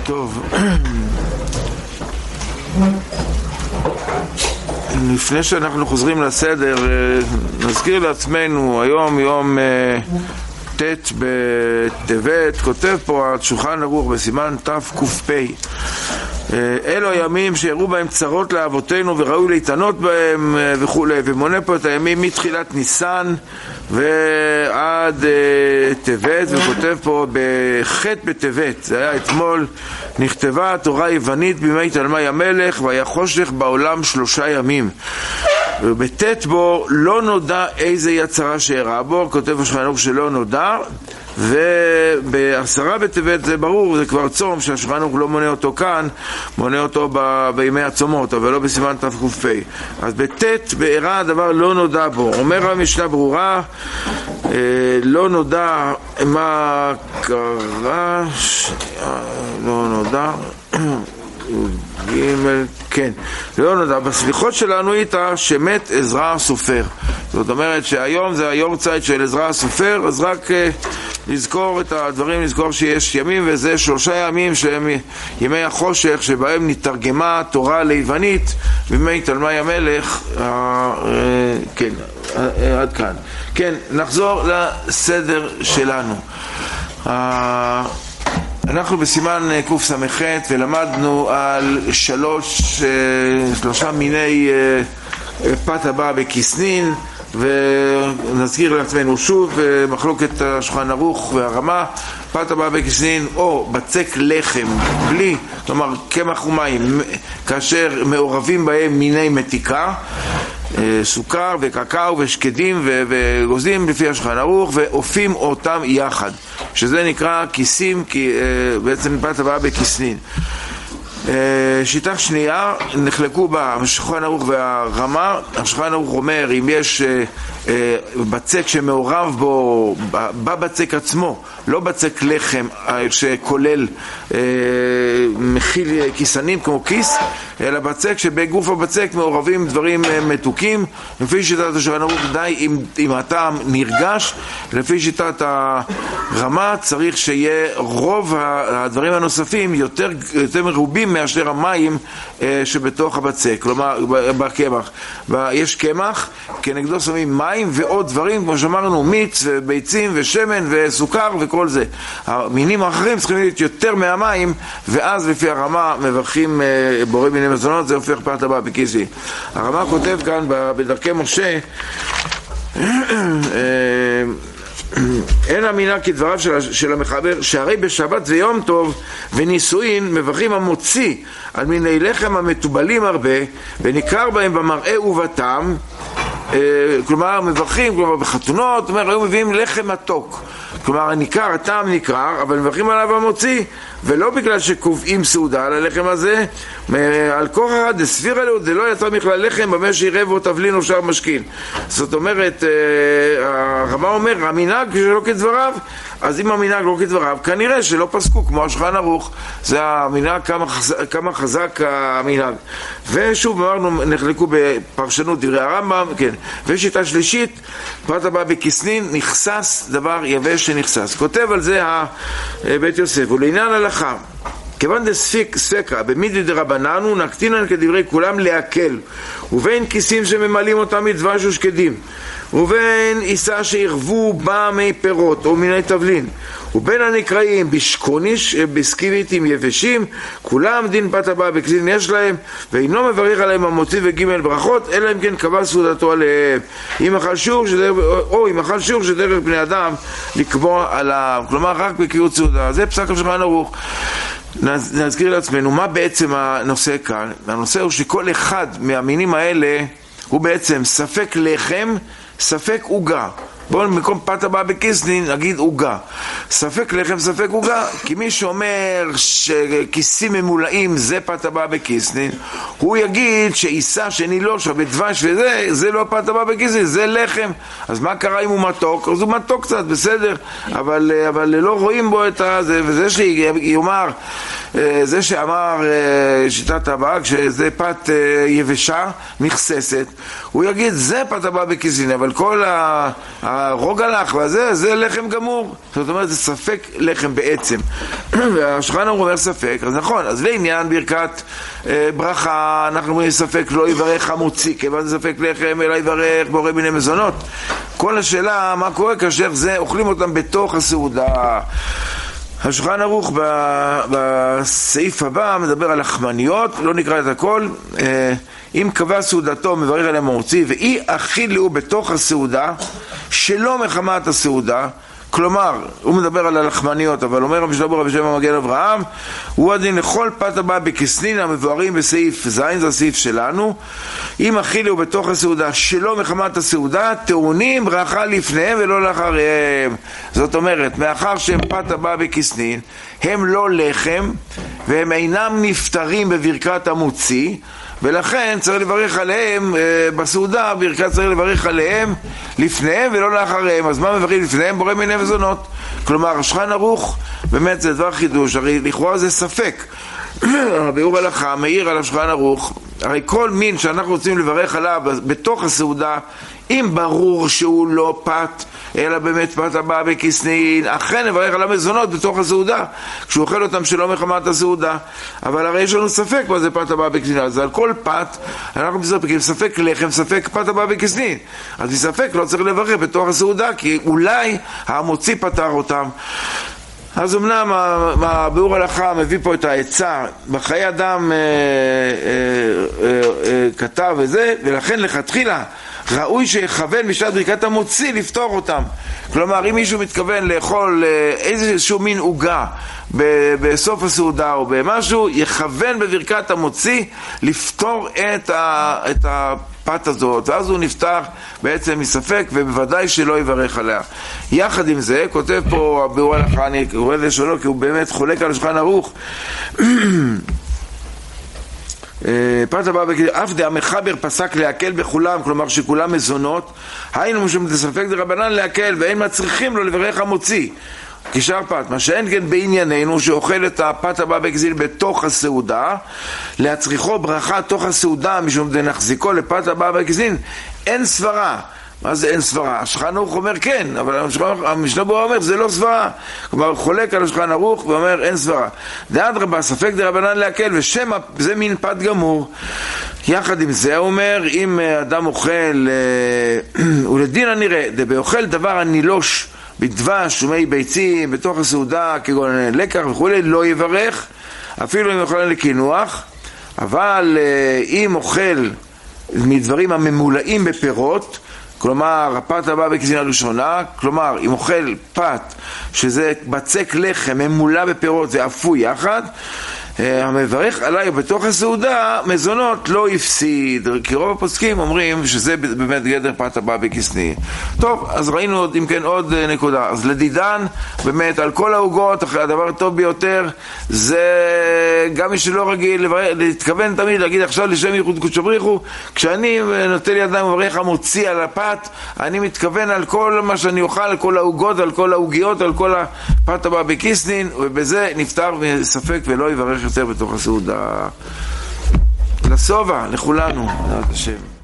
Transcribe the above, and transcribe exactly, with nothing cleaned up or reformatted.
טוב, לפני שאנחנו חוזרים לסדר, נזכיר לעצמנו, היום יום ט' בטבת, כותב פה השולחן ערוך בסימן תק"פ, אלו הימים שיראו בהם צרות לאבותינו וראוי להתענות בהם וכו', ומונה פה את הימים מתחילת ניסן ועד טבת, וכותב פה בחטא בטבת, זה היה אתמול, נכתבה התורה היוונית בימי תלמי המלך, והיה חושך בעולם שלושה ימים, ובט' בו לא נודע איזה יצרה שאירע בו, כותב השולחן ערוך שלא נודע, ובעשרה בטבת זה ברור, זה כבר צום שהשולחן ערוך לא מונה אותו כאן, מונה אותו ב... בימי הצומות, אבל לא בסימן תק"פ. אז בט' באירע הדבר לא נודע בו. אומר המשנה ברורה, אה, לא נודע מה קרה, לא נודע ג' כן, לא נודע, בסליחות שלנו איתה שמת עזרא הסופר. זאת אומרת שהיום זה היורצייט של עזרא הסופר, אז רק אה, לזכור את הדברים, לזכור שיש ימים, וזה שלושה ימים שהם ימי החושך שבהם נתרגמה תורה ליוונית בימי תלמי המלך. אה, אה, כן, אה, אה, עד כאן. כן, נחזור לסדר שלנו. אה, אנחנו בסימן קס"ח ולמדנו על שלוש, שלושה מיני פת הבא בכסנין, ונזכיר לעצמנו שוב מחלוקת השולחן ערוך והרמה. פת הבא בכסנין או בצק לחם בלי, כלומר קמח ומים, כאשר מעורבים בהם מיני מתיקה, סוכר וקקאו ושקדים וגוזים לפי השולחן ערוך, ואופים אותם יחד, שזה נקרא כיסים, כי בעצם פת הבאה בכסנין. שיטה שנייה, נחלקו בה השולחן ערוך והרמה. השולחן ערוך אומר, אם יש בצק שמעורב בו, בבצק עצמו, לא בצק לחם שכולל מכיל כיסנים כמו כיס, אלא בצק שבגוף הבצק מעורבים דברים מתוקים, לפי שיטת השולחן ערוך די אם, אם הטעם נרגש. לפי שיטת הרמה צריך שיהיה רוב הדברים הנוספים יותר, יותר מרובים מאשר המים שבתוך הבצק, כלומר בקמח. יש קמח, כנגדו שמים מים ועוד דברים, כמו שאמרנו, מיץ וביצים ושמן וסוכר וכל זה. המינים האחרים צריכים להיות יותר מהמים, ואז לפי הרמה מברכים בורא מיני מזונות, זה הופך פת הבא בכיסי. הרמה כותב כאן בדרכי משה, אין אמינה כדבריו של, של המחבר, שהרי בשבת ויום טוב ונישואין מברכים המוציא על מיני לחם המטובלים הרבה וניכר בהם במראה ובטעם, כלומר מברכים, כלומר בחתונות, זאת אומרת, היו מביאים לחם מתוק, כלומר ניכר, הטעם ניכר, אבל מברכים עליו המוציא, ולא בגלל שקובעים סעודה על הלחם הזה, על כוחא דספירא לו דלא יצא מכלל לחם במה שירב או תבלין או שאר משכין. זאת אומרת, הרמה אומר, המנהג שלא כדבריו, אז אם המנהג לא כדבריו, כנראה שלא פסקו כמו השולחן ערוך. זה המנהג, כמה, כמה חזק המנהג. ושוב אמרנו, נחלקו בפרשנות דברי הרמב"ם, כן. ושיטה שלישית, פת הבא בכסנין, נכסס דבר יבש שנחסס. כותב על זה בית יוסף, ולעניין הלכה, כיוון דספיק ספקה במידי דרבננו נקטינן כדברי כולם להקל, ובין כיסים שממלאים אותם מדבש ושקדים, ובין עיסה שירבו בה מי פירות או מיני תבלין, ובין הנקראים בשקוניש בסקיביתים יבשים, כולם דין פת הבא בכסנין יש להם, ואינו מברך עליהם המוציא וגימל ברכות, אלא אם כן קבע סעודתו עליהם, אם אכל שיעור שדרך, או אם אכל שיעור שדרך בני אדם לקבוע עליו, כלומר רק בקיאות סעודה. זה פסק השולחן ערוך. נזכיר לעצמנו מה בעצם הנושא כאן. הנושא הוא שכל אחד מהמינים האלה הוא בעצם ספק לחם, ספק עוגה. בואו במקום פת הבא בכסנין נגיד עוגה, ספק לחם ספק עוגה, כי מי שאומר שכיסים ממולאים זה פת הבא בכסנין, הוא יגיד שעיסה שנילושה בדבש וזה, זה לא פת הבא בכסנין, זה לחם. אז מה קרה אם הוא מתוק? אז הוא מתוק קצת, בסדר, אבל, אבל לא רואים בו את זה, וזה שיאמר זה שאמר שיטת הבאה, כשזה פת יבשה, מכססת, הוא יגיד, זה פת הבאה בכיסין, אבל כל הרוג הלך והזה, זה לחם גמור. זאת אומרת, זה ספק לחם בעצם. והשולחן ערוך אומר ספק, אז נכון, אז לעניין ברכת ברכה, אנחנו אומרים ספק לא יברך המוציא, כיוון זה ספק לחם, אלא יברך בורא מיני מזונות. כל השאלה, מה קורה כאשר זה, אוכלים אותם בתוך הסעודה. השולחן ערוך בסעיף הבא מדבר על לחמניות, לא נקרא את הכל. אם קבע סעודתו מברך עליהם המוציא, ואי אכילו בתוך הסעודה שלא מחמת הסעודה, כלומר, הוא מדבר על הלחמניות, אבל אומר רבי שלמה בשם המגן אברהם, הוא הדין לכל פת הבא בכסנין המבוארים בסעיף ז', זה הסעיף שלנו. אם אכילו בתוך הסעודה שלא מחמת הסעודה, טעונים ברכה לפניהם ולא לאחריהם. זאת אומרת, מאחר שהם פת הבא בכסנין, הם לא לחם, והם אינם נפטרים בברכת המוציא, ולכן צריך לברך עליהם אה, בסעודה, ברכת צריך לברך עליהם לפניהם ולא לאחריהם. אז מה מברכים לפניהם? בורא מיני מזונות. כלומר, השולחן ערוך, באמת זה דבר חידוש, הרי לכאורה זה ספק. ביאור הלכה מאיר על השולחן ערוך, הרי כל מין שאנחנו רוצים לברך עליו בתוך הסעודה, אם ברור שהוא לא פת, אלא באמת פת הבאה בכסנין, אכן נברך על המזונות בתוך הסעודה, כשהוא אוכל אותם שלא מחמת הסעודה. אבל הרי יש לנו ספק מה זה פת הבאה בכסנין, אז על כל פת אנחנו מספקים ספק לחם, ספק פת הבאה בכסנין, אז מספק לא צריך לברך בתוך הסעודה, כי אולי המוציא פתר אותם. אז אמנם הביאור הלכה מביא פה את העצה, בחיי אדם אה, אה, אה, אה, כתב וזה, ולכן לכתחילה ראוי שיכוון בשעת ברכת המוציא לפתור אותם. כלומר, אם מישהו מתכוון לאכול איזשהו מין עוגה בסוף הסעודה או במשהו, יכוון בברכת המוציא לפתור את, ה, את הפת הזאת, ואז הוא נפתח בעצם מספק, ובוודאי שלא יברך עליה. יחד עם זה, כותב פה הביאור הלכה, אני רואה את זה שלו, כי הוא באמת חולק על השולחן ערוך, פת הבאה בכסנין, אף דה המחבר פסק להקל בכולם, כלומר שכולם מזונות, היינו משום דספק דרבנן להקל, ואין מצריכים לו לברך המוציא כשאר פת. מה שאין כן בענייננו שאוכל את הפת הבאה בכסנין בתוך הסעודה, להצריכו ברכה תוך הסעודה משום דנחזיקו לפת הבאה בכסנין, אין סברה. מה זה אין סברה? השולחן ערוך אומר כן, אבל המשנה ברורה אומר זה לא סברה. כלומר, חולק על השולחן ערוך ואומר אין סברה. דאדרבה, ספק דרבנן להקל, ושם זה מין פת גמור. יחד עם זה הוא אומר, אם אדם אוכל, ולדין הנראה, דבאוכל דבר הנילוש בדבש ומי ביצים בתוך הסעודה, כגון לקח וכו', לא יברך, אפילו אם אוכל לקינוח. אבל אם אוכל מדברים הממולאים בפירות, כלומר, הפת הבאה בכסנין הראשונה, כלומר, אם אוכל פת שזה בצק לחם, ממולא בפירות ואפוי יחד, המברך עליי בתוך הסעודה, מזונות לא יפסיד, כי רוב הפוסקים אומרים שזה באמת גדר פת הבאה בכסנין. טוב, אז ראינו עוד, אם כן, עוד נקודה. אז לדידן, באמת, על כל העוגות, הדבר הטוב ביותר, זה גם מי שלא רגיל, להתכוון תמיד, להגיד עכשיו לשם ייחוד קודשא בריך הוא, כשאני נוטל ידיים ומברך המוציא על הפת, אני מתכוון על כל מה שאני אוכל, על כל העוגות, על כל העוגיות, על כל הפת הבאה בכסנין, ובזה נפטר מספק ולא יברך יותר בתוך הסעודה. לסובה, לכולנו, בעזרת השם.